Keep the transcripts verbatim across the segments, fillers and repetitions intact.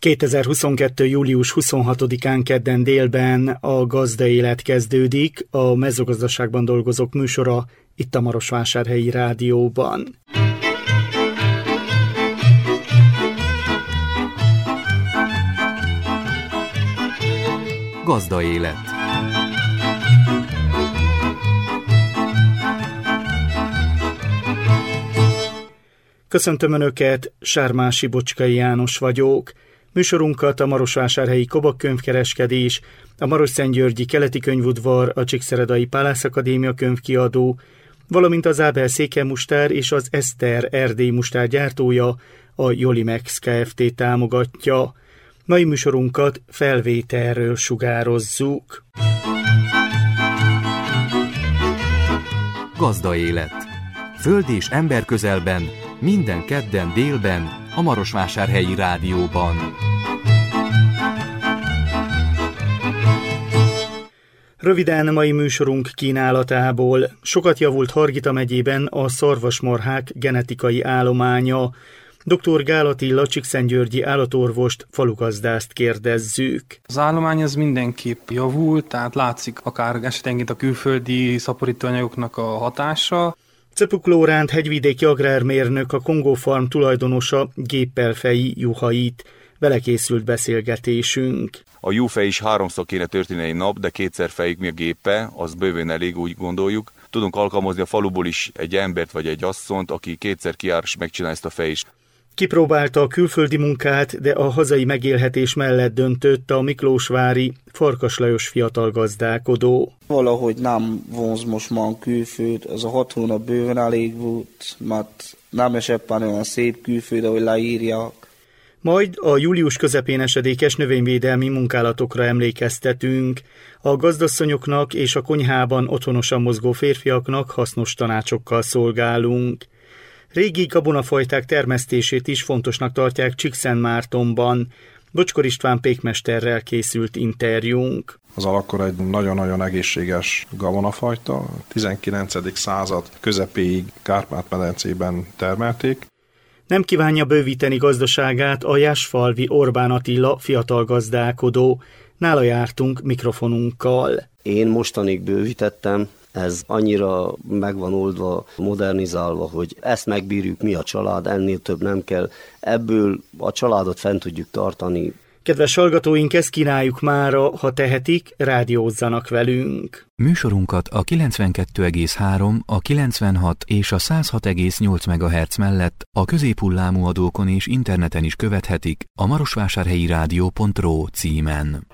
kétezer-huszonkettő. július huszonhatodikán kedden délben a Gazda Élet kezdődik, a mezőgazdaságban dolgozók műsora itt a Marosvásárhelyi Rádióban. Gazda Élet. Köszöntöm Önöket, Sármási Bocskai János vagyok. Műsorunkat a Marosvásárhelyi Kobak könyvkereskedés, a Marosszentgyörgyi Keleti Könyvudvar, a Csíkszeredai Pálász Akadémia könyvkiadó, valamint az Ábel Székely-Mustár és az Eszter Erdély Mustár gyártója, a Jolimex Kft. Támogatja. Mai műsorunkat felvételről sugározzuk. Gazda Élet. Föld és ember közelben, minden kedden délben, a Marosvásárhelyi Rádióban. Röviden mai műsorunk kínálatából. Sokat javult Hargita megyében a szarvasmarhák genetikai állománya. doktor Gál Attila csíkszentgyörgyi állatorvost, falugazdást kérdezzük. Az állomány az mindenképp javult, tehát látszik akár esetenként a külföldi szaporítóanyagoknak a hatása. Cepuk Lóránt hegyvidéki agrármérnök, a Kongó Farm tulajdonosa géppel feji juhait. Vele készült beszélgetésünk. A juhfej is háromszor kéne történni egy nap, de kétszer fejük mi a géppe, az bőven elég, úgy gondoljuk. Tudunk alkalmazni a faluból is egy embert vagy egy asszonyt, aki kétszer kijár és megcsinál ezt a fej is. Kipróbálta a külföldi munkát, de a hazai megélhetés mellett döntött a miklósvári Farkas Lajos fiatal gazdálkodó. Valahogy nem vonz most már a külföld, az a hat hónap bőven elég volt, mert nem eseppen olyan szép külföld, ahogy leírják. Majd a július közepén esedékes növényvédelmi munkálatokra emlékeztetünk. A gazdasszonyoknak és a konyhában otthonosan mozgó férfiaknak hasznos tanácsokkal szolgálunk. Régi gabonafajták termesztését is fontosnak tartják Csíkszentmártonban. Bocskor István pékmesterrel készült interjúnk. Az alakkor egy nagyon-nagyon egészséges gabonafajta, tizenkilencedik század közepéig Kárpát-medencében termelték. Nem kívánja bővíteni gazdaságát a Jászfalvi Orbán Attila fiatal gazdálkodó. Nála jártunk mikrofonunkkal. Én mostanig bővítettem, ez annyira meg van oldva, modernizálva, hogy ezt megbírjuk mi a család, ennél több nem kell. Ebből a családot fent tudjuk tartani. Kedves hallgatóink, ezt kínáljuk mára, ha tehetik, rádiózzanak velünk. Műsorunkat a kilencvenkettő egész három, a kilencvenhat és a száz hat egész nyolc megahertz mellett a középhullámú adókon és interneten is követhetik a marosvásárhelyi rádió pont ro címen.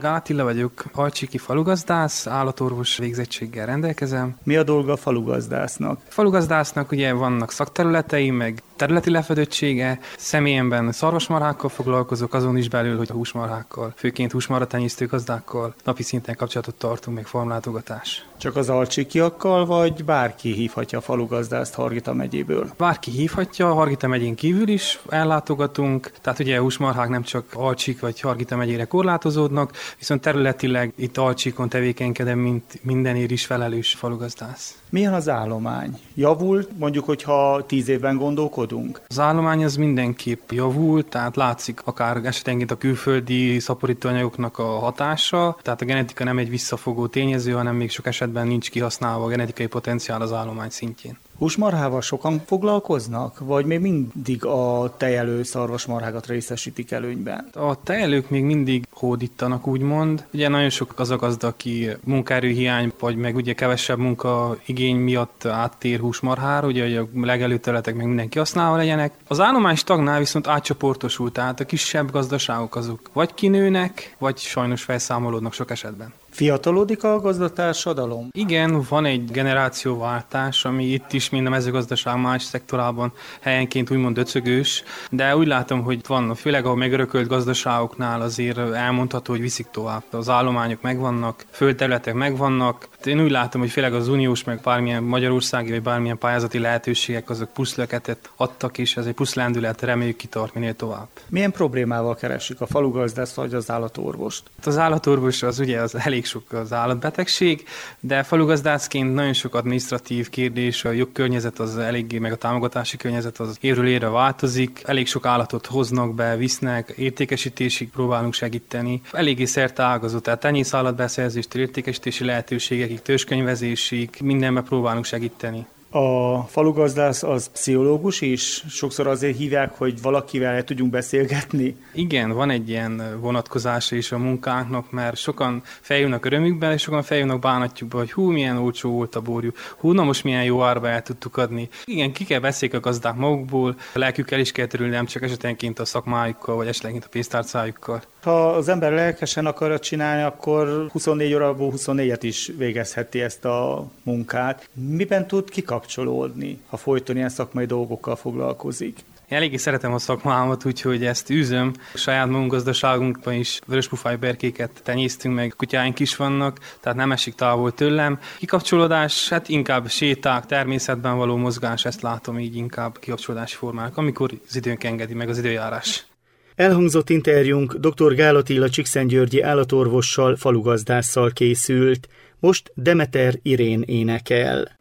Gál Attila vagyok, alcsiki falugazdász, állatorvos végzettséggel rendelkezem. Mi a dolga a falugazdásznak? Falugazdásznak ugye vannak szakterületei, meg területi lefedettsége. Személyemben szarvasmarhákkal foglalkozok, azon is belül, hogy a húsmarhákkal, főként húsmarhatenyésztő gazdákkal napi szinten kapcsolatot tartunk, meg farmlátogatás. Csak az alcsikiakkal, vagy bárki hívhatja a falugazdást Hargita megyéből? Bárki hívhatja, Hargita megyén kívül is ellátogatunk, tehát ugye a húsmarhák nem csak Alcsik vagy Hargita megyére korlátozódnak, viszont területileg itt Alcsikon tevékenykedem, mint mindenért is felelős falugazdász. Milyen az állomány? Javult, mondjuk, hogyha tíz évben gondolkodunk? Az állomány az mindenképp javult, tehát látszik akár esetenként a külföldi szaporítóanyagoknak a hatása, tehát a genetika nem egy visszafogó tényező, hanem még sok esetben nincs kihasználva a genetikai potenciál az állomány szintjén. Húsmarhával sokan foglalkoznak, vagy még mindig a tejelő szarvasmarhákat részesítik előnyben? A tejelők még mindig hódítanak, úgymond. Ugye nagyon sok az a gazda, aki munkaerőhiány, vagy meg ugye kevesebb munkaigény miatt áttér húsmarhára, ugye hogy a legelőterületek meg mindenki használva legyenek. Az állomány stagnál viszont átcsoportosul, tehát a kisebb gazdaságok azok vagy kinőnek, vagy sajnos felszámolódnak sok esetben. Fiatalodik a gazdatársadalom? Igen, van egy generációváltás, ami itt is, mind a mezőgazdaság más szektorában helyenként úgymond döcögős, de úgy látom, hogy van, főleg a megörökölt gazdaságoknál azért elmondható, hogy viszik tovább. Az állományok megvannak, földterületek megvannak. Én úgy látom, hogy főleg az uniós, meg bármilyen magyarországi, vagy bármilyen pályázati lehetőségek, azok plusz löketet adtak, és ez egy plusz lendület, reméljük kitart minél tovább. Milyen problémával keresik a falugazdász vagy az állatorvost? Az állatorvos az ugye az elég sok az állatbetegség, de falugazdászként nagyon sok adminisztratív kérdés, a jogkörnyezet az eléggé, meg a támogatási környezet az évről évre változik, elég sok állatot hoznak be, visznek, értékesítésig próbálunk segíteni. Eléggé szerteágazó, tehát tenyészállatbeszerzéstől értékesítési lehetőségekig, törzskönyvezésig, mindenben próbálunk segíteni. A falugazdász az pszichológus is? Sokszor azért hívják, hogy valakivel el tudjunk beszélgetni? Igen, van egy ilyen vonatkozása is a munkánknak, mert sokan feljönnek örömükben, és sokan feljönnek bánatjukba, hogy hú, milyen olcsó volt a borjú, hú, na most milyen jó árba el tudtuk adni. Igen, ki kell beszélni a gazdák magukból, a lelkükkel is kell törülni, nem csak esetenként a szakmájukkal, vagy esetenként a pénztárcájukkal. Ha az ember lelkesen akarja csinálni, akkor huszonnégy órából huszonnégyet is végezheti ezt a munkát. Miben tud kikapcsolódni, ha folyton ilyen szakmai dolgokkal foglalkozik? Én eléggé szeretem a szakmámat, úgyhogy ezt űzöm. A saját magunk gazdaságunkban is vöröspufáj berkéket tenyésztünk, meg kutyáink is vannak, tehát nem esik távol tőlem. Kikapcsolódás, hát inkább séták, természetben való mozgás, ezt látom így inkább kikapcsolódási formának, amikor az időnk engedi, meg az időjárás. Elhangzott interjúnk dr. Gál Attila csíkszentgyörgyi állatorvossal, falugazdásszal készült. Most Demeter Irén énekel.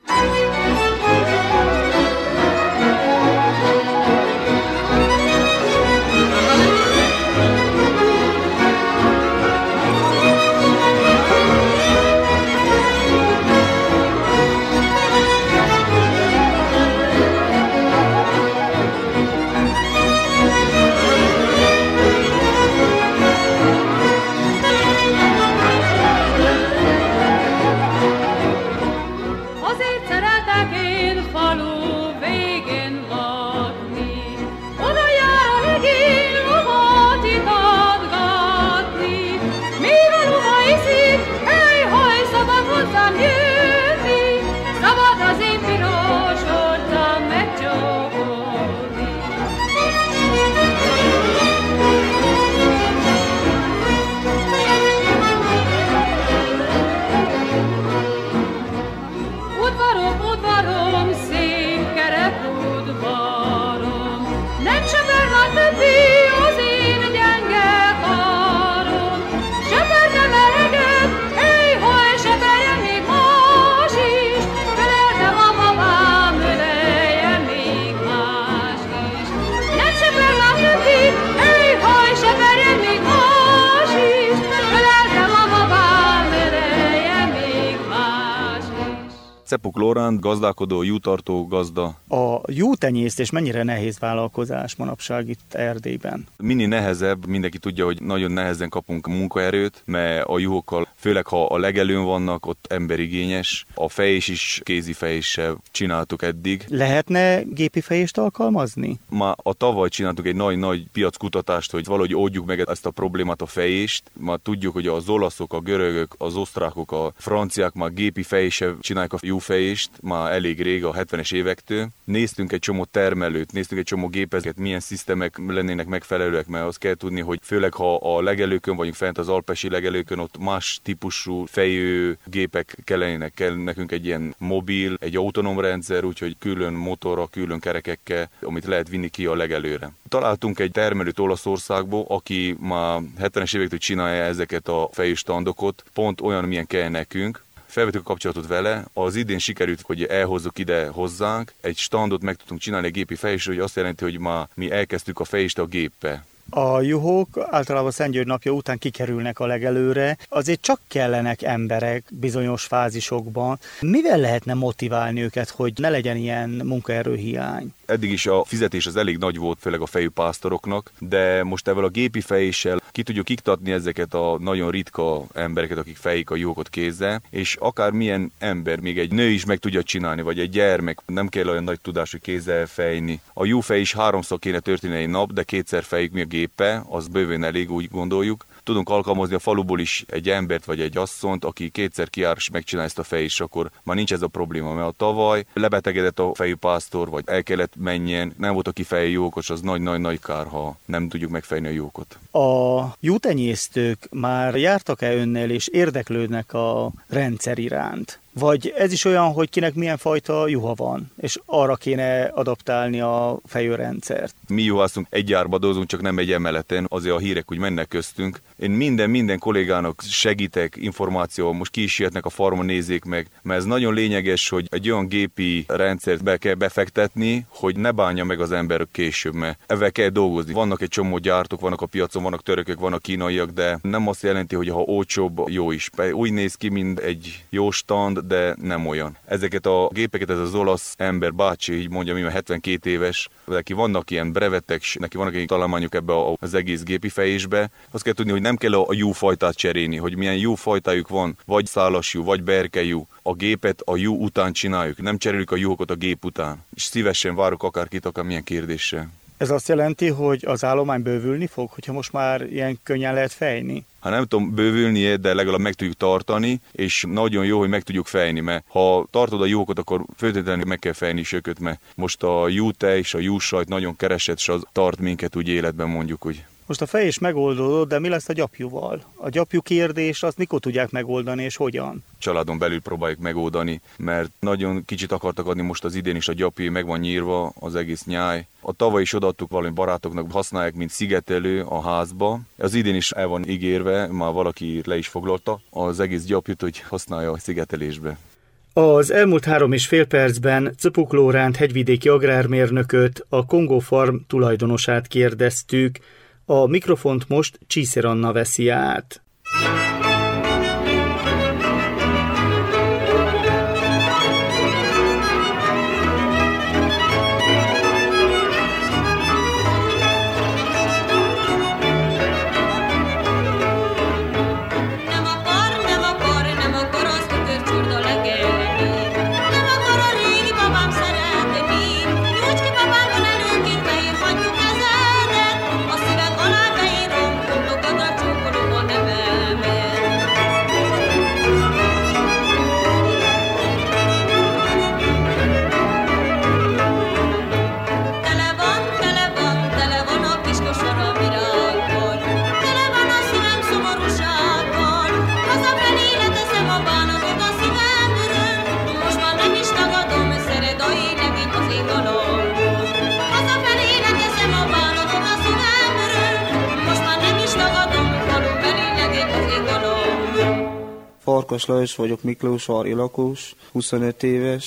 Azért Czepuk Lóránt, gazdálkodó, juhtartó gazda. A juhtenyésztés mennyire nehéz vállalkozás manapság itt Erdélyben? Minél nehezebb, mindenki tudja, hogy nagyon nehezen kapunk munkaerőt, mert a juhokkal, főleg ha a legelőn vannak, ott emberigényes. A fejés is kézi fejéssel csináltuk eddig. Lehetne gépi fejést alkalmazni? Ma a tavaly csináltuk egy nagy-nagy piackutatást, hogy valahogy oldjuk meg ezt a problémát, a fejést. Ma tudjuk, hogy az olaszok, a görögök, az osztrákok, a franciák már gépi fejéssel csinálják a juhfejést, már elég rég, a hetvenes évektől. Néztünk egy csomó termelőt, néztünk egy csomó gépezet, milyen szisztemek lennének megfelelőek, mert azt kell tudni, hogy főleg ha a legelőkön vagyunk fent, az alpesi legelőkön, ott más típusú fejő gépek kellenének, kell nekünk egy ilyen mobil, egy autonóm rendszer, úgyhogy külön motorra, külön kerekekkel, amit lehet vinni ki a legelőre. Találtunk egy termelőt Olaszországból, aki már hetvenes évektől csinálja ezeket a fejőstandokat, pont olyan, milyen kell nekünk. Felvettük a kapcsolatot vele, az idén sikerült, hogy elhozzuk ide hozzánk, egy standot meg tudtunk csinálni a gépi fejésről, hogy azt jelenti, hogy ma mi elkezdtük a fejést a géppel. A juhok általában Szentgyörgy napja után kikerülnek a legelőre, azért csak kellenek emberek bizonyos fázisokban. Mivel lehetne motiválni őket, hogy ne legyen ilyen munkaerőhiány? Eddig is a fizetés az elég nagy volt, főleg a fejű pásztoroknak, de most ezzel a gépi fejéssel ki tudjuk iktatni ezeket a nagyon ritka embereket, akik fejik a juhokot kézzel, és akár milyen ember, még egy nő is meg tudja csinálni, vagy egy gyermek, nem kell olyan nagy tudású kézzel fejni. A juhfej is háromszor kéne történni egy nap, de kétszer fejik mi a gépe, az bőven elég, úgy gondoljuk. Tudunk alkalmazni a faluból is egy embert vagy egy asszonyt, aki kétszer kijár és megcsinál ezt a fejést, akkor már nincs ez a probléma, mert a tavaly lebetegedett a fejű pásztor, vagy el kellett menjen, nem volt aki fejű juhokos, az nagy-nagy-nagy kár, ha nem tudjuk megfejni a juhokot. A juhtenyésztők már jártak-e önnel és érdeklődnek a rendszer iránt? Vagy ez is olyan, hogy kinek milyen fajta juha van, és arra kéne adaptálni a fejőrendszert? Mi juhászunk egy gyárba dolgozunk, csak nem egy emeleten, azért a hírek úgy mennek köztünk. Én minden, minden kollégának segítek, információ, most ki is jöhetnek a farmon, nézzék meg, mert ez nagyon lényeges, hogy egy olyan gépi rendszert be kell befektetni, hogy ne bánja meg az ember később, mert ezzel kell dolgozni. Vannak egy csomó gyártók, vannak a piacon, vannak törökök, vannak kínaiak, de nem azt jelenti, hogy ha olcsóbb, jó is. Úgy néz ki, mint egy jó stand, de nem olyan. Ezeket a gépeket ez az olasz ember, bácsi, így mondja, mi már hetvenkét éves, neki vannak ilyen brevetek, neki vannak ilyen találmányok ebbe az egész gépi fejésbe. Azt kell tudni, hogy nem kell a juhfajtát cserélni, hogy milyen juhfajtájuk van, vagy szálas juh, vagy berkejuh. A gépet a juh után csináljuk, nem cseréljük a juhokat a gép után. És szívesen várok akárkit, akár milyen kérdéssel. Ez azt jelenti, hogy az állomány bővülni fog, hogyha most már ilyen könnyen lehet fejni? Hát nem tudom bővülni, de legalább meg tudjuk tartani, és nagyon jó, hogy meg tudjuk fejni, mert ha tartod a juhokat, akkor föltétlenül meg kell fejni is őket, mert most a juhtej és a juhsajt nagyon keresett, és az tart minket úgy életben, mondjuk úgy. Most a fejés megoldódott, de mi lesz a gyapjúval? A gyapjú kérdés, azt mikor tudják megoldani, és hogyan? Családon belül próbáljuk megoldani, mert nagyon kicsit akartak adni most az idén is, a gyapjú meg van nyírva, az egész nyáj. A tavaly is odaadtuk valami barátoknak, használják, mint szigetelő a házba. Az idén is el van ígérve, már valaki le is foglalta az egész gyapjút, hogy használja a szigetelésbe. Az elmúlt három és fél percben Czepuk Lóránt hegyvidéki agrármérnököt, a Kongó Farm tulajdonosát kérdeztük. A mikrofont most Csíszer Anna veszi át. Farkas Lajos vagyok, Miklósvári lakós, huszonöt éves,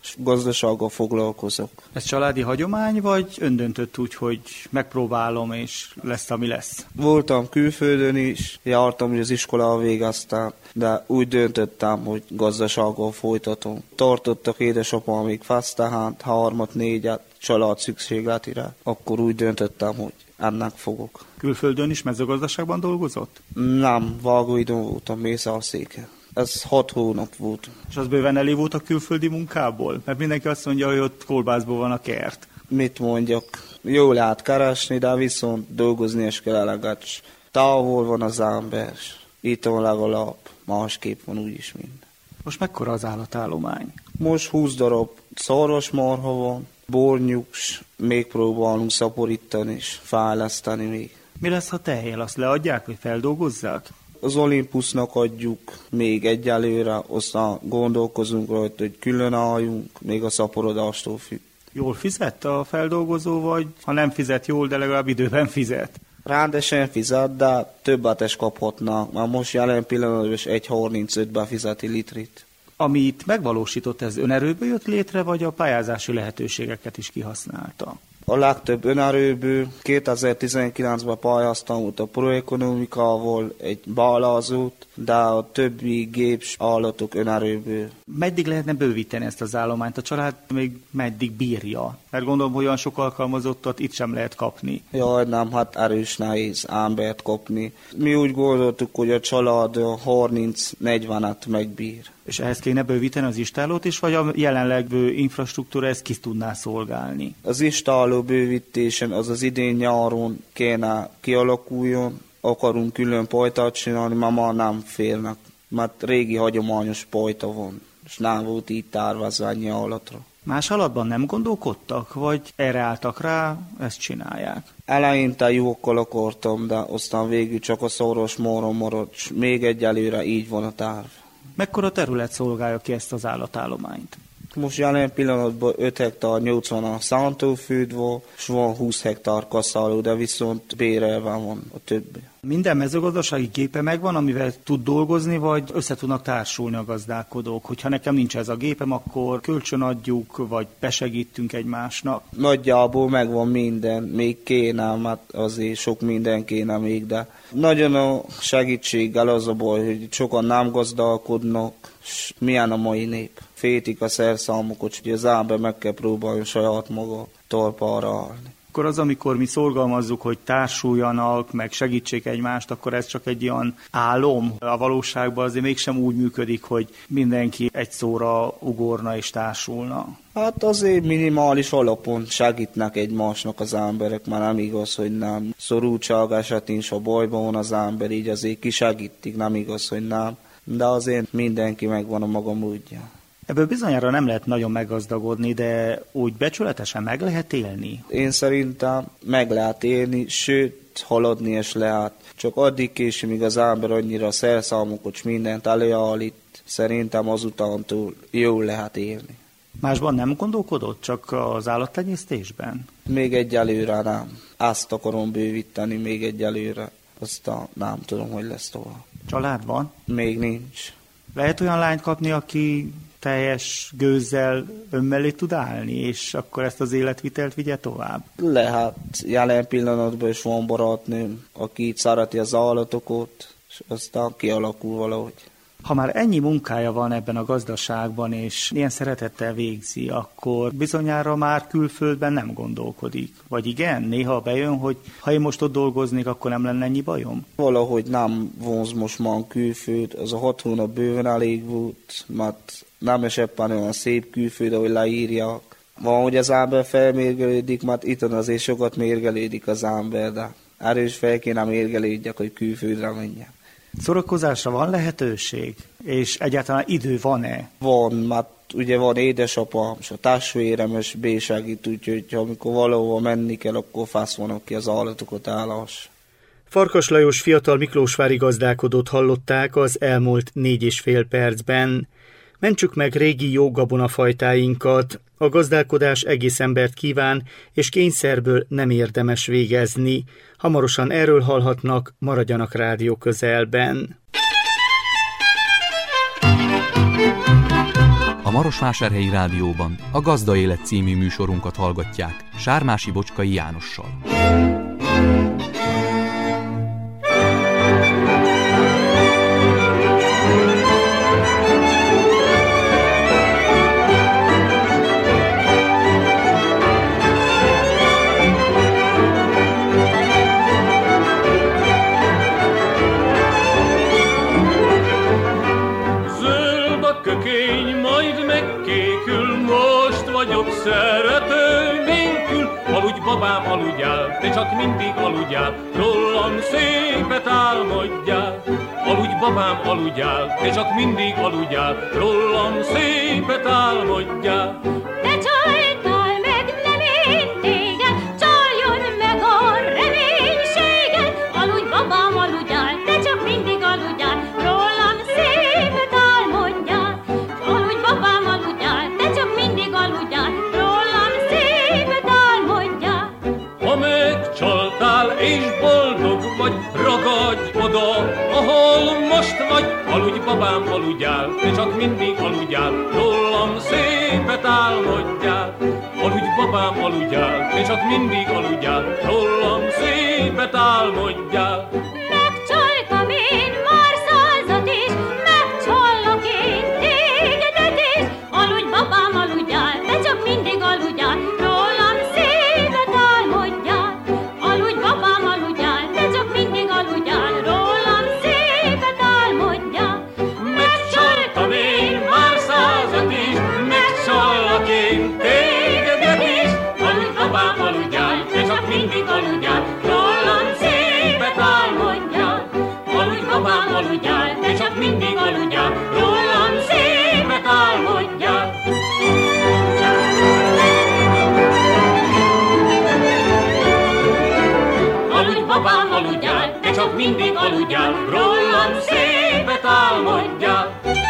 és gazdasággal foglalkozok. Ez családi hagyomány, vagy öndöntött úgy, hogy megpróbálom, és lesz, ami lesz? Voltam külföldön is, jártam, hogy az iskolába végeztem, de úgy döntöttem, hogy gazdasággal folytatom. Tartottak édesapám még fast, tehát harmat, négyet, család szükségletére. Akkor úgy döntöttem, hogy ennek fogok. Külföldön is mezőgazdaságban dolgozott? Nem, Vágóidon voltam, Mészárszéken. Ez hat hónap volt. És az bőven elég volt a külföldi munkából? Mert mindenki azt mondja, hogy ott kolbászból van a kert. Mit mondjak? Jól lehet keresni, de viszont dolgozni is kell eleget. Távol van az ember. Itt van legalább. Másképp van úgyis minden. Most mekkora az állatállomány? Most húsz darab szarvasmarha van, bornyuks, még próbálunk szaporítani és fejleszteni még. Mi lesz, ha tejjel? Azt leadják, vagy feldolgozzák? Az Olympusnak adjuk még egyelőre, aztán gondolkozunk rajta, hogy külön álljunk, még a szaporodástól függ. Jól fizet a feldolgozó, vagy ha nem fizet jól, de legalább időben fizet? Rendesen fizet, de többet is kaphatnak. Már most jelen pillanatban is egy harmincötben fizeti litrit. Amit megvalósított, ez önerőből jött létre, vagy a pályázási lehetőségeket is kihasználta? A legtöbb önerőből kétezer-tizenkilencben pályáztam ott a proekonomikával egy bálázót, de a többi géps állatok önerőből. Meddig lehetne bővíteni ezt az állományt? A család még meddig bírja? Mert gondolom, hogy olyan sok alkalmazottat itt sem lehet kapni. Jaj, nem, hát erős nehéz embert kapni. Mi úgy gondoltuk, hogy a család harminc-negyvenet megbír. És ehhez kéne bővíteni az istállót is, vagy a jelenleg infrastruktúra ezt ki tudná szolgálni? Az istálló bővítésen az az idén nyáron kéne kialakuljon, akarunk külön pajtát csinálni, már ma nem férnek, mert régi hagyományos pajta van, és nem volt így tervezve ennyi állatra. Más alatban nem gondolkodtak, vagy erre álltak rá, ezt csinálják? Eleinte jókkal akartam, de aztán végül csak a szoros morra maradt, és még egyelőre így van a terv. Mekkora terület szolgálja ki ezt az állatállományt? Most jelen pillanatban öt hektár nyolcvan a szántóföld van, és van húsz hektár kaszáló, de viszont bérelve van a többi. Minden mezőgazdasági gépe megvan, amivel tud dolgozni, vagy össze tudnak társulni a gazdálkodók? Hogyha nekem nincs ez a gépem, akkor kölcsön adjuk, vagy besegítünk egymásnak? Nagyjából megvan minden, még kéne, mert azért sok minden kéne még, de nagyon a segítséggel az a baj, hogy sokan nem gazdálkodnak, és milyen a mai nép. Fétik a szerszámokat, hogy az ember meg kell próbálni saját maga talpára állni. Akkor az, amikor mi szorgalmazzuk, hogy társuljanak, meg segítsék egymást, akkor ez csak egy olyan álom. A valóságban azért mégsem úgy működik, hogy mindenki egy szóra ugorna és társulna. Hát azért minimális alapon segítnek egymásnak az emberek, már nem igaz, hogy nem. Szorultság esetén is, ha bajban van az ember, így azért kisegítik, nem igaz, hogy nem. De azért mindenki megvan a maga módja. Ebből bizonyára nem lehet nagyon meggazdagodni, de úgy becsületesen meg lehet élni? Én szerintem meg lehet élni, sőt, haladni is lehet. Csak addig később, míg az ember annyira szerszámokat és mindent előállít, szerintem azutántól jól lehet élni. Másban nem gondolkodott, csak az állattenyésztésben? Még egyelőre nem. Azt akarom bővíteni még egyelőre. Aztán nem tudom, hogy lesz tovább. Család van? Még nincs. Lehet olyan lányt kapni, aki teljes gőzzel önmellé tud állni, és akkor ezt az életvitelt vigye tovább? Lehet. Jelen pillanatban is van barátnőm, aki szereti az állatokat, és aztán kialakul valahogy. Ha már ennyi munkája van ebben a gazdaságban, és ilyen szeretettel végzi, akkor bizonyára már külföldben nem gondolkodik. Vagy igen, néha bejön, hogy ha én most ott dolgoznék, akkor nem lenne ennyi bajom? Valahogy nem vonz most már külföld, az a hat hónap bőven elég volt, mert nem is éppen olyan szép külföld, ahogy leírják. Van, hogy az ember felmérgelődik, mert itt azért sokat mérgelődik az ember, de erős fel kéne mérgelődjek, hogy külföldre menjen. Szórakozásra van lehetőség? És egyáltalán idő van-e? Van, mert ugye van édesapám, és a testvérem is bésegít, úgyhogy amikor valahova menni kell, akkor fasz van, aki az állatokat állás. Farkas Lajos fiatal miklósvári gazdálkodót hallották az elmúlt négy és fél percben. Mentsük meg régi jó gabonafajtáinkat, a gazdálkodás egész embert kíván, és kényszerből nem érdemes végezni. Hamarosan erről hallhatnak, maradjanak rádió közelben. A Marosvásárhelyi Rádióban a Gazda Élet című műsorunkat hallgatják Sármási Bocskai Jánossal. Szerető nélkül, aludj babám, aludjál, te csak mindig aludjál, rólam szépet álmodjál. Aludj babám, aludjál, te csak mindig aludjál, rólam szépet álmodjál. Te csaltál meg, nem én téged, csaljon meg a reménységed. Aludj babám, aludjál, te csak mindig aludjál, rólam szépet álmodjál. Aludj babám, aludjál, te csak mindig aludjál, csaltál és boldog vagy, ragadj oda, ahol most vagy. Aludj babám, aludjál, te csak mindig aludjál, rólam szépet álmodjál. Aludj babám, aludjál, te csak mindig aludjál, rólam szépet álmodjál. Megcsaltam én már százat is, megcsallak én tégedet is. Aludj babám, aludjál, te csak mindig aludjál, rólam szépet álmodjál. Aludj babám, aludjál, te csak mindig aludjál, rólam szépet álmodjál. Megcsaltam én már százat is, megcsallak én tégedet is. Aludj babám, aludjál, te csak mindig aludjál, rólam szépet álmodjál. Aludj babám, aludjál, te csak mindig aludjál, rólam szépet álmodjál. Aludj babám, aludjál, te csak mindig aludjál, rólam szépet álmodjál.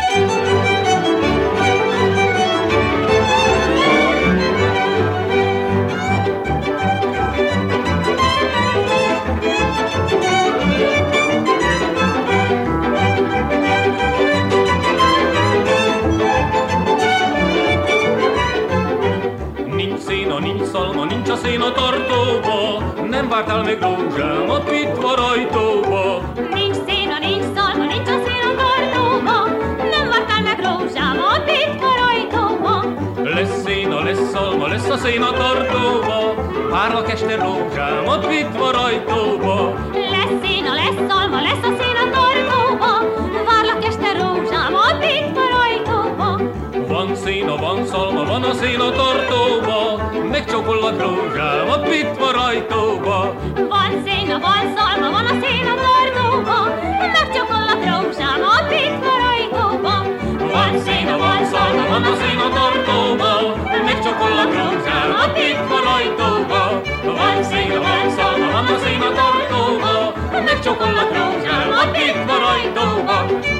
Nincs széna, nincs szalma, nincs a szén a tartóba, nem vártál meg rózsám a pitvar ajtóba. Nincs széna, nincs szalma, nincs a szén a tartóba, nem vártál meg rózsám a pitvar ajtóba. Lesz széna, lesz szalma, lesz a szén a tartóba, várlak este rózsám a pitvar ajtóba. Lesz széna, lesz szalma, lesz a szén a tartóba, várlak este rózsám a pitvar ajtóba. Van széna, van szalma, van a szén a tartóba, megcsokollak rózsám a pitvar ajtóba. Van széna, van szalma, van a szén a tartóba, megcsokollak rózsám a pitvar ajtóba. Van széna, van szalma, van a szén a tartóba, megcsokollak rózsám a pitvar ajtóba. Van széna, van szalma, van a szén a tartóba, megcsokollak rózsám a pitvar ajtóba.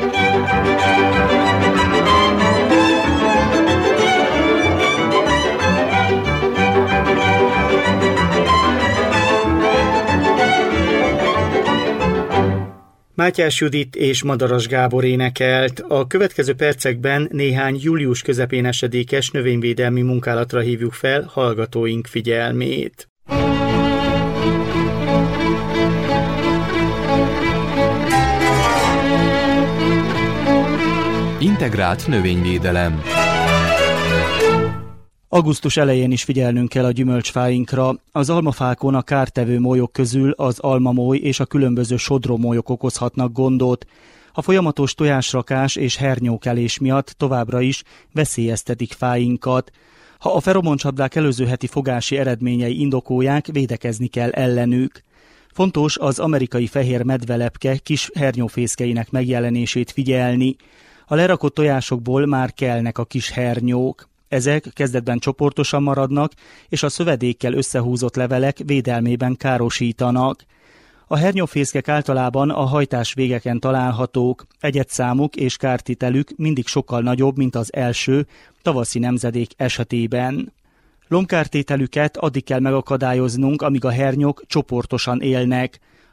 Mátyás Judit és Madaras Gábor énekelt. A következő percekben néhány július közepén esedékes növényvédelmi munkálatra hívjuk fel hallgatóink figyelmét. Integrált növényvédelem. Augusztus elején is figyelnünk kell a gyümölcsfáinkra. Az almafákon a kártevő molyok közül az almamoly és a különböző sodrómolyok okozhatnak gondot. A folyamatos tojásrakás és hernyókelés miatt továbbra is veszélyeztetik fáinkat. Ha a feromoncsapdák előző heti fogási eredményei indokolják, védekezni kell ellenük. Fontos az amerikai fehér medvelepke kis hernyófészkeinek megjelenését figyelni. A lerakott tojásokból már kelnek a kis hernyók. Ezek kezdetben csoportosan maradnak, és a szövedékkel összehúzott levelek védelmében károsítanak. A hernyófészkek általában a hajtás végeken találhatók, egyedszámuk és kártételük mindig sokkal nagyobb, mint az első, tavaszi nemzedék esetében. Lombkártételüket addig kell megakadályoznunk, amíg a hernyók csoportosan élnek.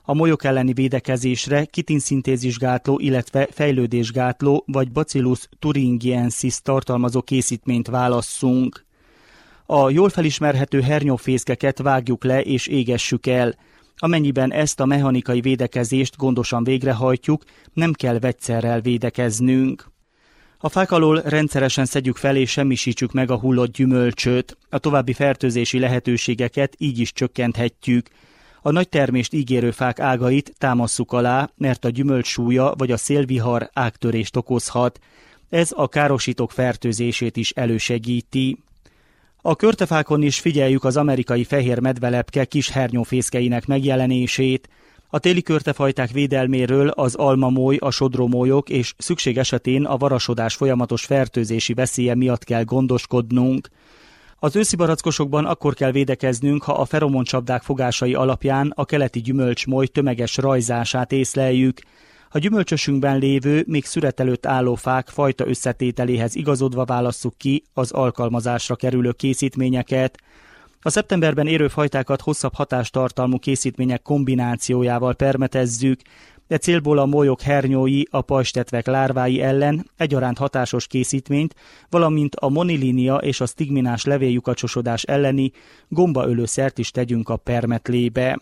A molyok elleni védekezésre kitinszintézisgátló, illetve fejlődésgátló vagy Bacillus thuringiensis tartalmazó készítményt válasszunk. A jól felismerhető hernyófészkeket vágjuk le és égessük el. Amennyiben ezt a mechanikai védekezést gondosan végrehajtjuk, nem kell vegyszerrel védekeznünk. A fák alól rendszeresen szedjük fel és semmisítsük meg a hullott gyümölcsöt. A további fertőzési lehetőségeket így is csökkenthetjük. A nagy termést ígérő fák ágait támasszuk alá, mert a gyümölcs súlya vagy a szélvihar ágtörést okozhat. Ez a károsítók fertőzését is elősegíti. A körtefákon is figyeljük az amerikai fehér medvelepke kis hernyófészkeinek megjelenését. A téli körtefajták védelméről az almamoly, a sodrómolyok és szükség esetén a varasodás folyamatos fertőzési veszélye miatt kell gondoskodnunk. Az őszi barackosokban akkor kell védekeznünk, ha a feromoncsapdák fogásai alapján a keleti gyümölcsmoly tömeges rajzását észleljük. A gyümölcsösünkben lévő, még szüret előtt álló fák fajta összetételéhez igazodva válasszuk ki az alkalmazásra kerülő készítményeket. A szeptemberben érő fajtákat hosszabb hatástartalmú készítmények kombinációjával permetezzük, de célból a molyok hernyói, a pajzstetvek lárvái ellen egyaránt hatásos készítményt, valamint a monilinia és a sztigminás levéllyukacsosodás elleni gombaölőszert is tegyünk a permetlébe.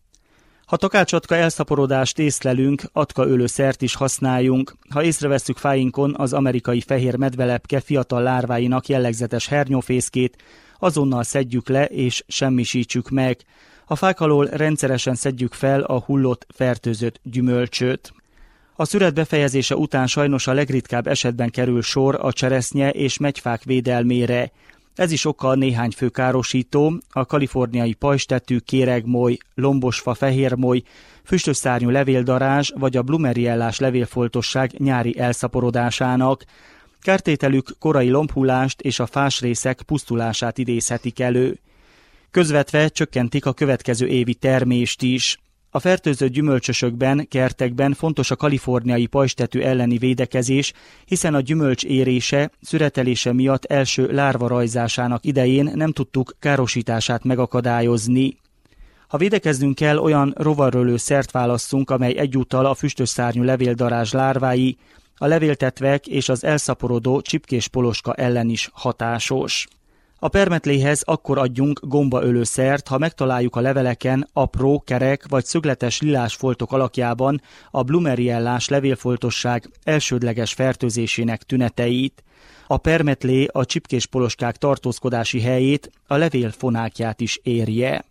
Ha takácsatka elszaporodást észlelünk, atkaölőszert is használjunk. Ha észrevesszük fáinkon az amerikai fehér medvelepke fiatal lárváinak jellegzetes hernyófészkét, azonnal szedjük le és semmisítsük meg. A fák alól rendszeresen szedjük fel a hullott, fertőzött gyümölcsöt. A szüret befejezése után sajnos a legritkább esetben kerül sor a cseresznye és megyfák védelmére. Ez is oka néhány fő károsító, a kaliforniai pajzstetű, kéregmoly, lombosfa fehérmoly, füstös szárnyú levéldarázs vagy a blumeriellás levélfoltosság nyári elszaporodásának. Kártételük korai lombhullást és a fásrészek pusztulását idézhetik elő. Közvetve csökkentik a következő évi termést is. A fertőzött gyümölcsösökben, kertekben fontos a kaliforniai pajzstetű elleni védekezés, hiszen a gyümölcs érése, szüretelése miatt első lárva rajzásának idején nem tudtuk károsítását megakadályozni. Ha védekeznünk kell, olyan rovarölő szert válasszunk, amely egyúttal a füstös szárnyú levéldarázs lárvái, a levéltetvek és az elszaporodó csipkés poloska ellen is hatásos. A permetléhez akkor adjunk gombaölőszert, ha megtaláljuk a leveleken apró, kerek vagy szögletes lilás foltok alakjában a blumeriellás levélfoltosság elsődleges fertőzésének tüneteit. A permetlé a csipkés poloskák tartózkodási helyét, a levél fonákját is érje.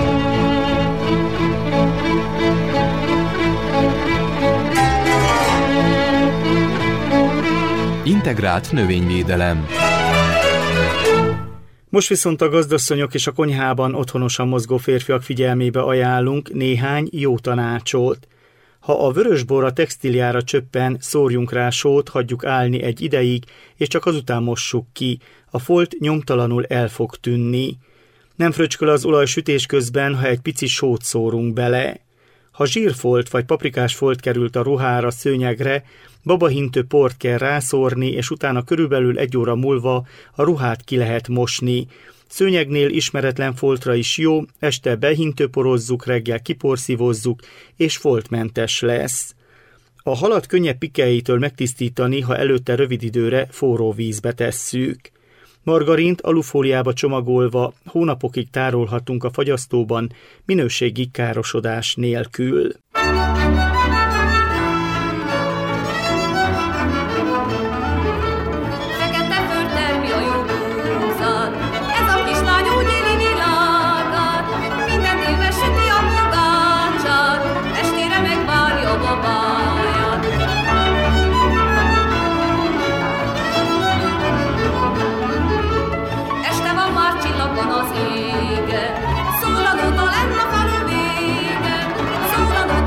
Integrált növényvédelem. Most viszont a gazdasszonyok és a konyhában otthonosan mozgó férfiak figyelmébe ajánlunk néhány jó tanácsot. Ha a vörösbor a textíliára csöppen, szórjunk rá sót, hagyjuk állni egy ideig, és csak azután mossuk ki. A folt nyomtalanul el fog tűnni. Nem fröcsköl az olaj sütés közben, ha egy pici sót szórunk bele. Ha zsírfolt vagy paprikás folt került a ruhára, szőnyegre, babahintő port kell rászórni, és utána körülbelül egy óra múlva a ruhát ki lehet mosni. Szőnyegnél ismeretlen foltra is jó, este behintőporozzuk, reggel kiporszívozzuk, és foltmentes lesz. A halat könnyebb pikeitől megtisztítani, ha előtte rövid időre forró vízbe tesszük. Margarint alufóliába csomagolva hónapokig tárolhatunk a fagyasztóban, minőségi károsodás nélkül. Szól a nóta lenn a falu vége, szól a nóta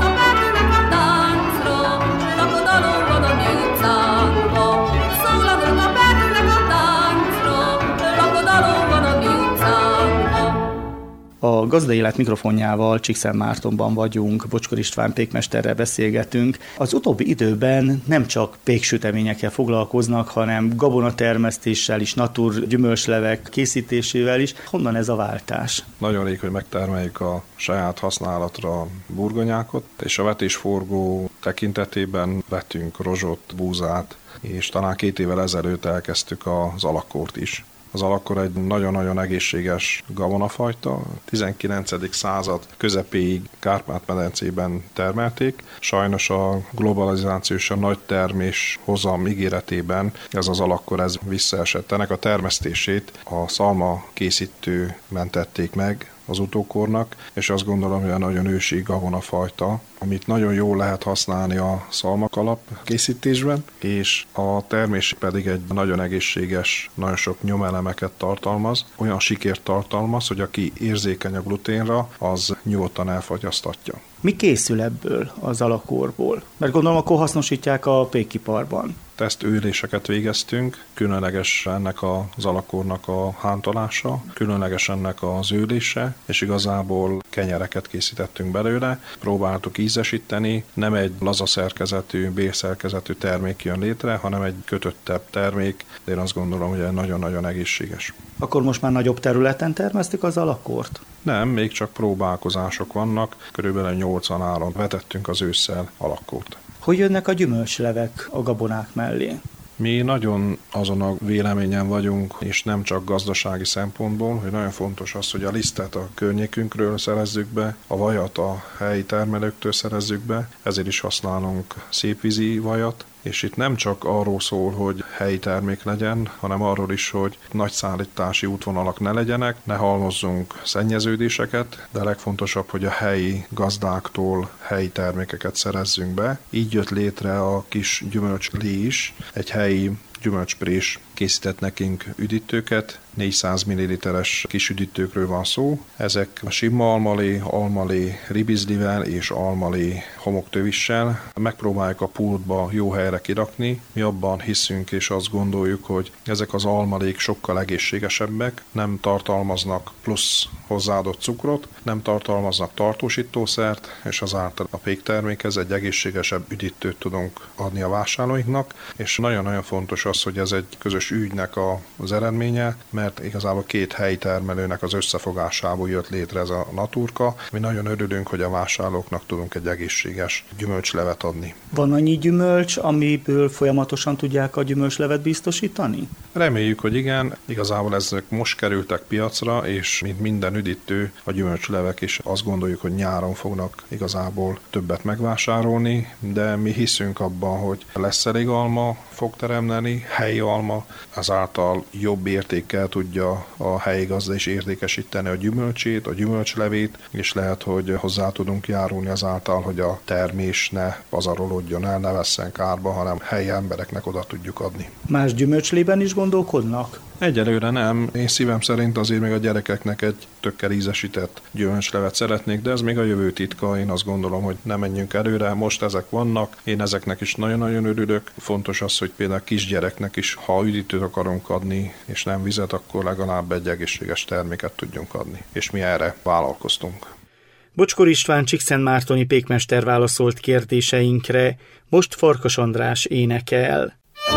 A Gazdaélet mikrofonjával Csíkszentmártonban vagyunk, Bocskor István pékmesterrel beszélgetünk. Az utóbbi időben nem csak péksüteményekkel foglalkoznak, hanem gabonatermesztéssel is, natur gyümölcslevek készítésével is. Honnan ez a váltás? Nagyon rég, hogy megtermeljük a saját használatra burgonyákat, és a vetésforgó tekintetében vettünk rozsot, búzát, és talán két évvel ezelőtt elkezdtük az alakkort is. Az alakkor egy nagyon-nagyon egészséges gabonafajta, tizenkilencedik század közepéig Kárpát-medencében termelték. Sajnos a globalizáció és a nagy termés hozam ígéretében ez az alakkor ez visszaesett. Ennek a termesztését a szalma készítő mentették meg az utókornak, és azt gondolom, hogy a nagyon ősi gabonafajta, amit nagyon jól lehet használni a szalmakalap készítésben, és a termés pedig egy nagyon egészséges, nagyon sok nyomelemeket tartalmaz, olyan sikert tartalmaz, hogy aki érzékeny a gluténra, az nyugodtan elfogyasztatja. Mi készül ebből az alakkorból? Mert gondolom, akkor hasznosítják a pékiparban. Tesztőréseket végeztünk, különleges ennek az alakkornak a hántolása, különleges ennek az őlése, és igazából kenyereket készítettünk belőle, próbáltuk ízesíteni, nem egy laza szerkezetű, bélszerkezetű termék jön létre, hanem egy kötöttebb termék, de én azt gondolom, hogy nagyon-nagyon egészséges. Akkor most már nagyobb területen termesztük az alakkort? Nem, még csak próbálkozások vannak, körülbelül nyolcvan áron vetettünk az ősszel alakkort. Hogy jönnek a gyümölcslevek a gabonák mellé? Mi nagyon azon a véleményen vagyunk, és nem csak gazdasági szempontból, hogy nagyon fontos az, hogy a lisztet a környékünkről szerezzük be, a vajat a helyi termelőktől szerezzük be, ezért is használunk szépvízi vajat, és itt nem csak arról szól, hogy helyi termék legyen, hanem arról is, hogy nagy szállítási útvonalak ne legyenek, ne halmozzunk szennyeződéseket, de a legfontosabb, hogy a helyi gazdáktól helyi termékeket szerezzünk be. Így jött létre a kis gyümölcslé is, egy helyi gyümölcsprés készített nekünk üdítőket, négyszáz milliliteres kis üdítőkről van szó. Ezek a sima almalé, almalé ribizlivel és almalé homoktövissel megpróbáljuk a pultba jó helyre kirakni. Mi abban hiszünk és azt gondoljuk, hogy ezek az almalék sokkal egészségesebbek, nem tartalmaznak plusz hozzáadott cukrot, nem tartalmaznak tartósítószert, és azáltal a péktermékhez egy egészségesebb üdítőt tudunk adni a vásárlóinknak, és nagyon-nagyon fontos az, hogy ez egy közös ügynek az eredménye, mert igazából két helyi termelőnek az összefogásából jött létre ez a naturka. Mi nagyon örülünk, hogy a vásárlóknak tudunk egy egészséges gyümölcslevet adni. Van annyi gyümölcs, amiből folyamatosan tudják a gyümölcslevet biztosítani? Reméljük, hogy igen. Igazából ezek most kerültek piacra, és mint minden üdítő, a gyümölcslevek is azt gondoljuk, hogy nyáron fognak igazából többet megvásárolni, de mi hiszünk abban, hogy lesz elég alma, fog teremteni, helyi alma, azáltal jobb értékkel tudja a helyi gazda is értékesíteni a gyümölcsét, a gyümölcslevét, és lehet, hogy hozzá tudunk járulni azáltal, hogy a termés ne pazarolódjon el, ne vesszen kárba, hanem helyi embereknek oda tudjuk adni. Más gyümölcslében is gondolkodnak? Egyelőre nem. Én szívem szerint azért még a gyerekeknek egy tökkel ízesített gyümölcslevet szeretnék, de ez még a jövő titka. Én azt gondolom, hogy nem menjünk előre. Most ezek vannak, én ezeknek is nagyon-nagyon örülök. Fontos az, hogy például kisgyereknek is, ha üdítőt akarunk adni, és nem vizet, akkor legalább egy egészséges terméket tudjunk adni. És mi erre vállalkoztunk. Bocskor István csíkszentmártoni pékmester válaszolt kérdéseinkre, most Farkas András énekel.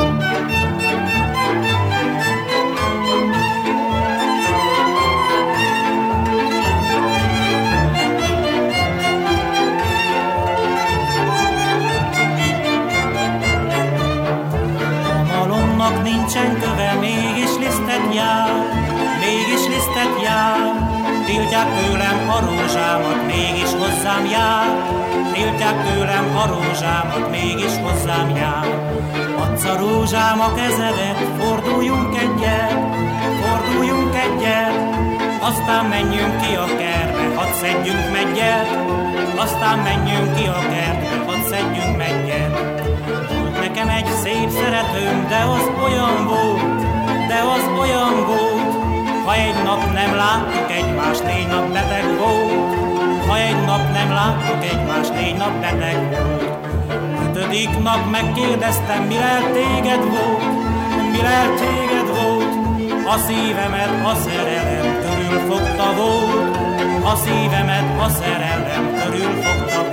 Nincsen köve, mégis lisztet jár, mégis lisztet jár. Tiltják tőlem a rózsámat, mégis hozzám jár. Tiltják tőlem a rózsámat, mégis hozzám jár. Adsz a rózsám a kezedet, forduljunk egyet, forduljunk egyet. Aztán menjünk ki a kertbe, hadd szedjünk meggyet. Aztán menjünk ki a kertbe, hadd szedjünk meggyet. Nekem egy szép szeretőm, de az olyan volt, de az olyan volt. Ha egy nap nem láttuk egymást, négy nap beteg volt. Ha egy nap nem láttuk egymást, négy nap beteg volt. Ötödik nap megkérdeztem, mire téged volt, mire téged volt. A szívemet a szerelem körülfogta volt, a szívemet a szerelem körül fogta.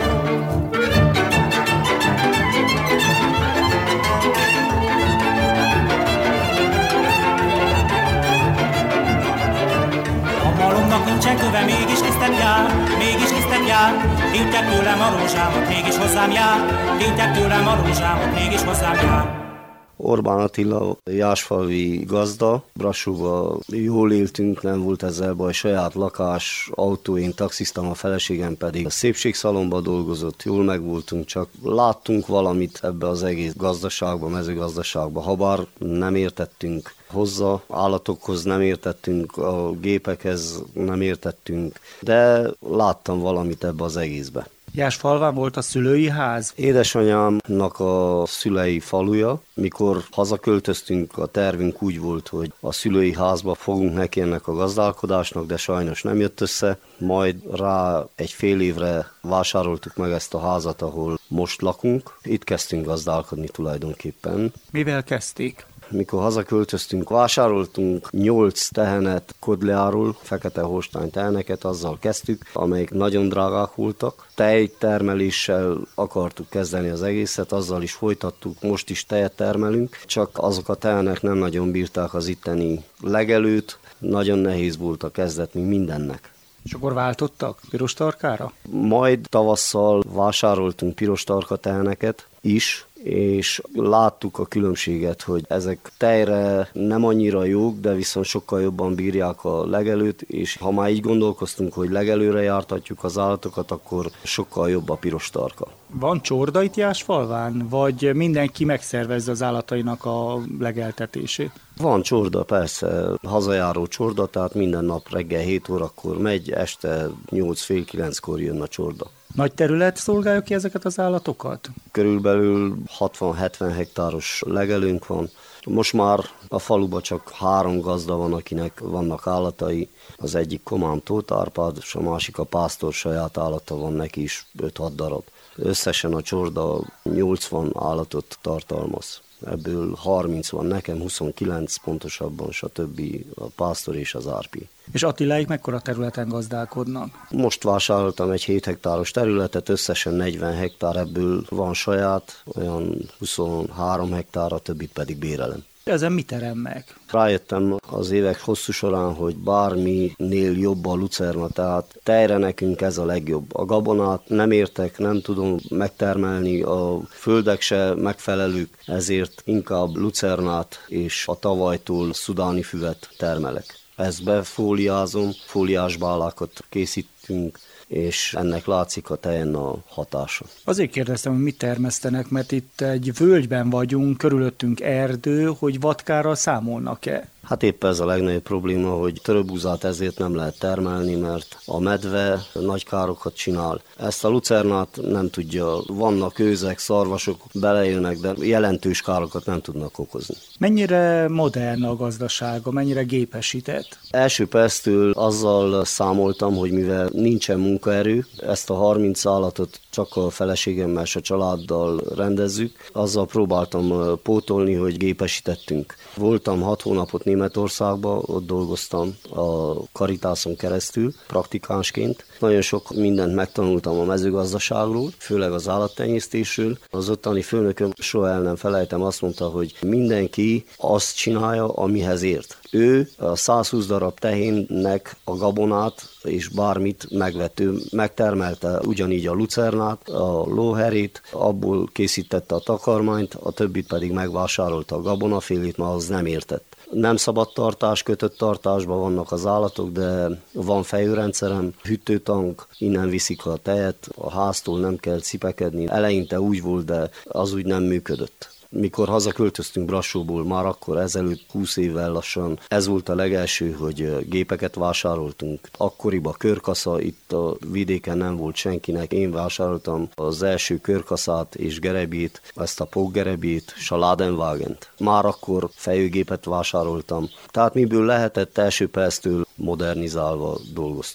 A malomnak nincsen köve, mégis lisztet jár, mégis lisztet jár. Tiltják tőlem a rózsámat, mégis hozzám jár. Tiltják tőlem a rózsámat, mégis hozzám jár. Orbán Attila, Jászfalvi gazda, Brassóban jól éltünk, nem volt ezzel baj, saját lakás, autó, én taxiztam, a feleségem pedig a szépségszalomba dolgozott, jól megvoltunk, csak láttunk valamit ebbe az egész gazdaságba, mezőgazdaságba, habár nem értettünk hozzá, állatokhoz nem értettünk, a gépekhez nem értettünk, de láttam valamit ebbe az egészbe. Jászfalván volt a szülői ház? Édesanyámnak a szülei faluja. Mikor hazaköltöztünk, a tervünk úgy volt, hogy a szülői házba fogunk neki ennek a gazdálkodásnak, de sajnos nem jött össze. Majd rá egy fél évre vásároltuk meg ezt a házat, ahol most lakunk. Itt kezdtünk gazdálkodni tulajdonképpen. Mivel kezdték? Mikor hazaköltöztünk, vásároltunk nyolc tehenet Kodleáról, fekete holstein teheneket, azzal kezdtük, amelyek nagyon drágák voltak. Tejtermeléssel akartuk kezdeni az egészet, azzal is folytattuk, most is tejet termelünk, csak azok a tehenek nem nagyon bírták az itteni legelőt, nagyon nehéz volt a kezdetni mindennek. És akkor váltottak piros tarkára? Majd tavasszal vásároltunk piros tarka teheneket is, és láttuk a különbséget, hogy ezek tejre nem annyira jók, de viszont sokkal jobban bírják a legelőt, és ha már így gondolkoztunk, hogy legelőre jártatjuk az állatokat, akkor sokkal jobb a piros tarka. Van csorda itt Jászfalván, vagy mindenki megszervezze az állatainak a legeltetését? Van csorda, persze, hazajáró csorda, tehát minden nap reggel hét órakor megy, este nyolc fél kilenckor jön a csorda. Nagy terület szolgálja ki ezeket az állatokat? Körülbelül hatvan-hetven hektáros legelőnk van. Most már a faluban csak három gazda van, akinek vannak állatai. Az egyik Komám Tóth Árpád, és a másik a pásztor, saját állata van neki is, öt-hat darab. Összesen a csorda nyolcvan állatot tartalmaz. Ebből harminc van nekem, huszonkilenc pontosabban, stb. A pásztor és az árpi. És Attiláik mekkora területen gazdálkodnak? Most vásároltam egy hét hektáros területet, összesen negyven hektár, ebből van saját, olyan huszonhárom hektár, a többit pedig bérelem. Ezen mit terem meg? Rájöttem az évek hosszú során, hogy bárminél jobb a lucerna, tehát tejre nekünk ez a legjobb. A gabonát nem értek, nem tudom megtermelni, a földek se megfelelők, ezért inkább lucernát és a tavalytól szudáni füvet termelek. Ezt befóliázom, fóliás bálákat készítünk, és ennek látszik a tejen a hatása. Azért kérdeztem, hogy mit termesztenek, mert itt egy völgyben vagyunk, körülöttünk erdő, hogy vatkára számolnak-e? Hát éppen ez a legnagyobb probléma, hogy töröbúzát ezért nem lehet termelni, mert a medve nagy károkat csinál. Ezt a lucernát nem tudja, vannak őzek, szarvasok, beleélnek, de jelentős károkat nem tudnak okozni. Mennyire modern a gazdasága, mennyire gépesített? Első perctől azzal számoltam, hogy mivel nincsen munkaerő, ezt a harminc állatot csak a feleségemmel és a családdal rendezzük, azzal próbáltam pótolni, hogy gépesítettünk. Voltam hat hónapot Németországban, ott dolgoztam a Caritáson keresztül, praktikánsként. Nagyon sok mindent megtanultam a mezőgazdaságról, főleg az állattenyésztésről. Az ottani főnököm, soha el nem felejtem, azt mondta, hogy mindenki azt csinálja, amihez ért. Ő a százhúsz darab tehénnek a gabonát és bármit megvető, megtermelte ugyanígy a lucernát, a lóherét, abból készítette a takarmányt, a többit pedig megvásárolta a gabonafélét, mert az nem értett. Nem szabad tartás, kötött tartásban vannak az állatok, de van fejőrendszerem, hűtőtank, innen viszik a tejet, a háztól nem kell cipekedni. Eleinte úgy volt, de az úgy nem működött. Mikor hazaköltöztünk Brassóból, már akkor ezelőtt húsz évvel lassan, ez volt a legelső, hogy gépeket vásároltunk. Akkoriban körkasza, itt a vidéken nem volt senkinek, én vásároltam az első körkaszát és gerebjét, ezt a pókgerebjét, és a Ladenwagent. Már akkor fejőgépet vásároltam, tehát miből lehetett első perctől modernizálva dolgoztunk.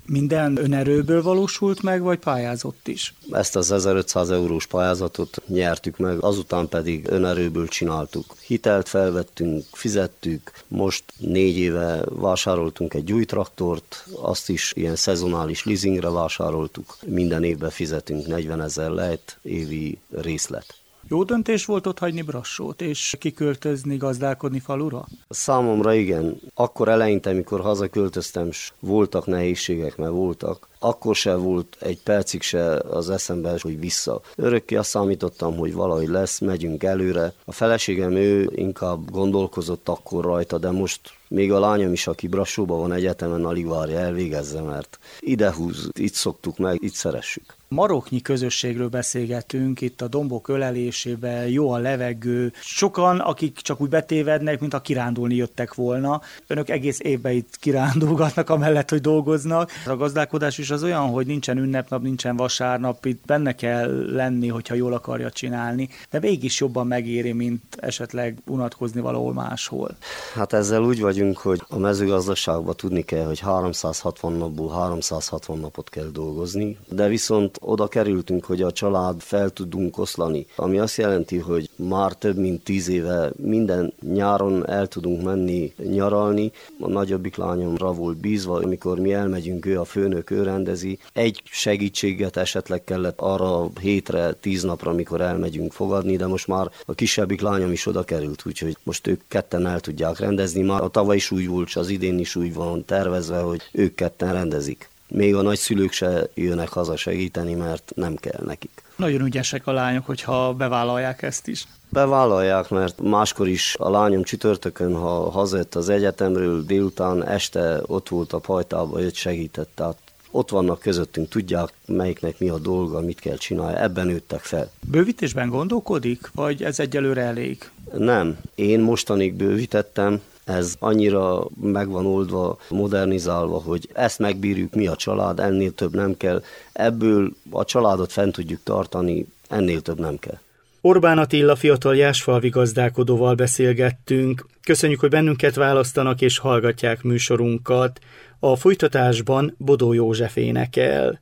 Minden önerőből valósult meg, vagy pályázott is? Ezt az ezerötszáz eurós pályázatot nyertük meg, azután pedig önerőből csináltuk. Hitelt felvettünk, fizettük, most négy éve vásároltunk egy új traktort, azt is ilyen szezonális leasingre vásároltuk. Minden évben fizetünk negyvenezer lejt, évi részlet. Jó döntés volt ott hagyni Brassót, és kiköltözni, gazdálkodni falura? Számomra igen. Akkor eleinte, amikor hazaköltöztem, voltak nehézségek, mert voltak. Akkor se volt egy percig se az eszemben, hogy vissza. Örökké azt számítottam, hogy valahogy lesz, megyünk előre. A feleségem, ő inkább gondolkozott akkor rajta, de most még a lányom is, aki Brassóban van egyetemen, alig várja, elvégezze, mert ide húz, itt szoktuk meg, itt szeressük. Maroknyi közösségről beszélgetünk, itt a dombok ölelésében, jó a levegő. Sokan, akik csak úgy betévednek, mint ha kirándulni jöttek volna. Önök egész évben itt kirándulgatnak, amellett, hogy dolgoznak. A gazdálkodás is az olyan, hogy nincsen ünnepnap, nincsen vasárnap, itt benne kell lenni, hogyha jól akarja csinálni, de mégis jobban megéri, mint esetleg unatkozni valahol máshol. Hát ezzel úgy vagyunk, hogy a mezőgazdaságban tudni kell, hogy háromszázhatvan napból háromszázhatvan napot kell dolgozni, de viszont oda kerültünk, hogy a család fel tudunk oszlani, ami azt jelenti, hogy már több mint tíz éve minden nyáron el tudunk menni nyaralni. A nagyobbik lányomra volt bízva, amikor mi elmegyünk, ő a főnök, ő rendezi. Egy segítséget esetleg kellett arra a hétre, tíz napra, amikor elmegyünk fogadni, de most már a kisebbik lányom is oda került, úgyhogy most ők ketten el tudják rendezni. Már a tavaly is úgy volt, az idén is úgy van tervezve, hogy ők ketten rendezik. Még a nagyszülők se jönnek haza segíteni, mert nem kell nekik. Nagyon ügyesek a lányok, hogyha bevállalják ezt is. Bevállalják, mert máskor is a lányom csütörtökön, ha hazajött az egyetemről, délután este ott volt a pajtában, őt segített. Tehát ott vannak közöttünk, tudják, melyiknek mi a dolga, mit kell csinálni, ebben nőttek fel. Bővítésben gondolkodik, vagy ez egyelőre elég? Nem, én mostanig bővítettem, ez annyira meg van oldva, modernizálva, hogy ezt megbírjuk mi a család, ennél több nem kell. Ebből a családot fent tudjuk tartani, ennél több nem kell. Orbán Attila fiatal jászfalvi gazdálkodóval beszélgettünk. Köszönjük, hogy bennünket választanak és hallgatják műsorunkat. A folytatásban Bodó József énekel.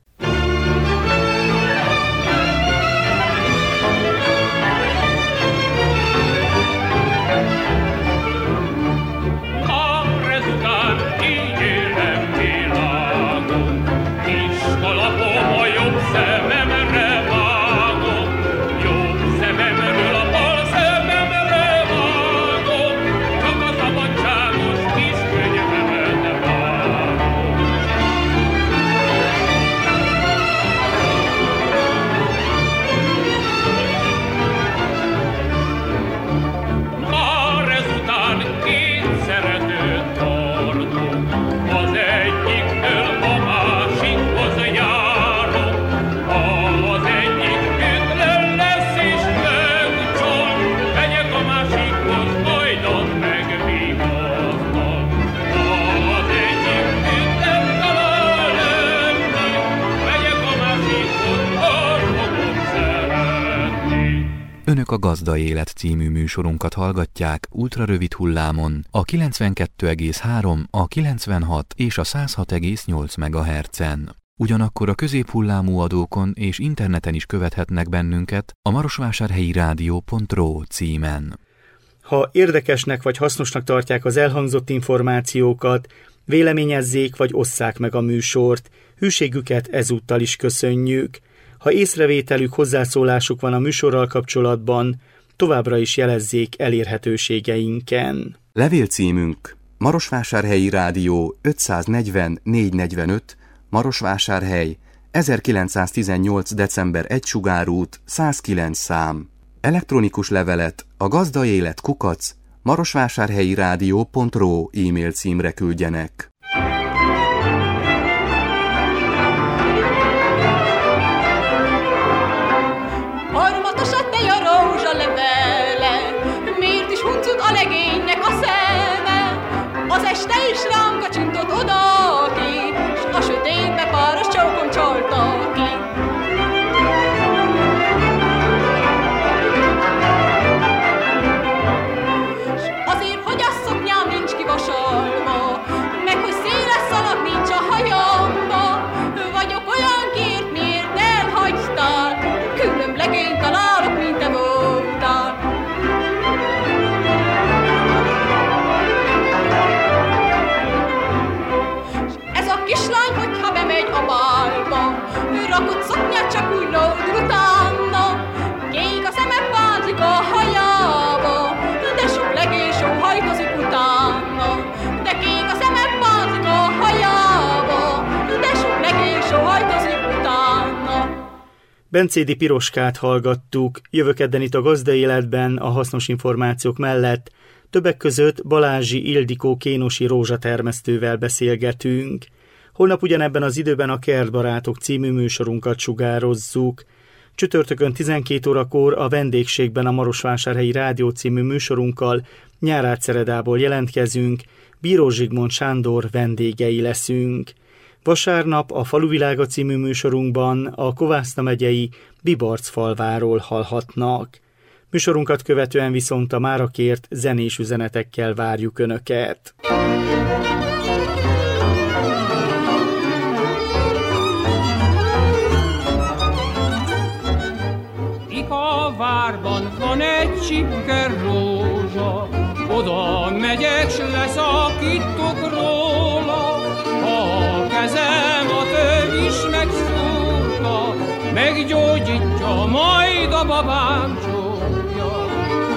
Önök a Gazda Élet című műsorunkat hallgatják ultrarövid hullámon a kilencvenkettő egész három, a kilencvenhat és a száz hat egész nyolc megahertzen. Ugyanakkor a középhullámú adókon és interneten is követhetnek bennünket a marosvásárhelyi rádió pont ro címen. Ha érdekesnek vagy hasznosnak tartják az elhangzott információkat, véleményezzék vagy osszák meg a műsort, hűségüket ezúttal is köszönjük. Ha észrevételük, hozzászólásuk van a műsorral kapcsolatban, továbbra is jelezzék elérhetőségeinken. Levélcímünk Marosvásárhelyi Rádió ötszáznegyven négyszáznegyvenöt, Marosvásárhely, ezerkilencszáztizennyolc. december egy sugárút, száz kilenc szám. Elektronikus levelet a gazdaélet kukac marosvásárhelyi rádió pont ro e-mail címre küldjenek. Harmatosat megy a rózsa levele, miért is huncut a legénynek a szeme? Az este is rám kacsintott odaki, s a sötétbe páros csókom csolta ki. S azért, hogy a szoknyám nincs kivasalva, meg hogy Bencédi Piroskát hallgattuk, jövő kedden itt a Gazdaéletben a hasznos információk mellett többek között Balázsi Ildikó kénosi rózsatermesztővel beszélgetünk. Holnap ugyanebben az időben a Kertbarátok című műsorunkat sugározzuk. Csütörtökön tizenkét órakor a vendégségben a Marosvásárhelyi Rádió című műsorunkkal Nyárád Szeredából jelentkezünk, Bíró Zsigmond Sándor vendégei leszünk. Vasárnap a Faluvilága című műsorunkban a Kovászna megyei Bibarcfalváról hallhatnak. Műsorunkat követően viszont a mára kért zenés üzenetekkel várjuk Önöket. Ika várban van egy csipke rózsa, oda megyek, s leszakítok róla. A kezem a töv is megszúrta, meggyógyítja majd a babám csókja.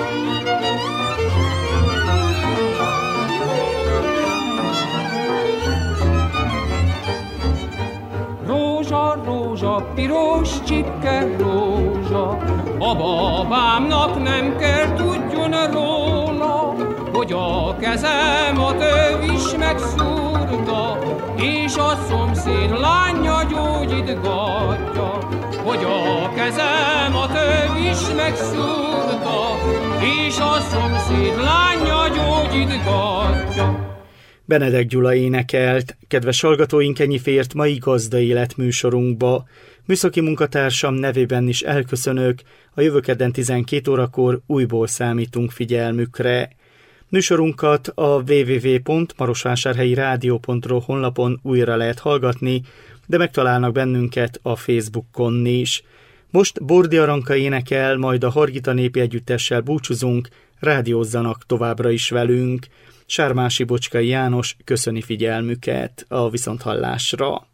Rózsa, rózsa, piros csipke rózsa, a babámnak nem kell tudjon róla, hogy a kezem a töv is megszúrta, és a szomszéd lánya gyógyítgatja. Hogy a kezem a töv is megszúrta, és a szomszéd lánya gyógyítgatja. Benedek Gyula énekelt, kedves hallgatóink, ennyi fért mai Gazdaélet műsorunkba. Műszaki munkatársam nevében is elköszönök, a jövő kedden tizenkét órakor újból számítunk figyelmükre. Műsorunkat a double-u double-u double-u pont marosvásárhelyi rádió pont ro honlapon újra lehet hallgatni, de megtalálnak bennünket a Facebookon is. Most Bordi Aranka énekel, majd a Hargita Népi Együttessel búcsúzunk, rádiózzanak továbbra is velünk. Sármási Bocskai János köszöni figyelmüket, a viszonthallásra.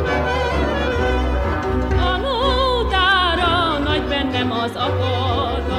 A nótára nagy bennem az akar,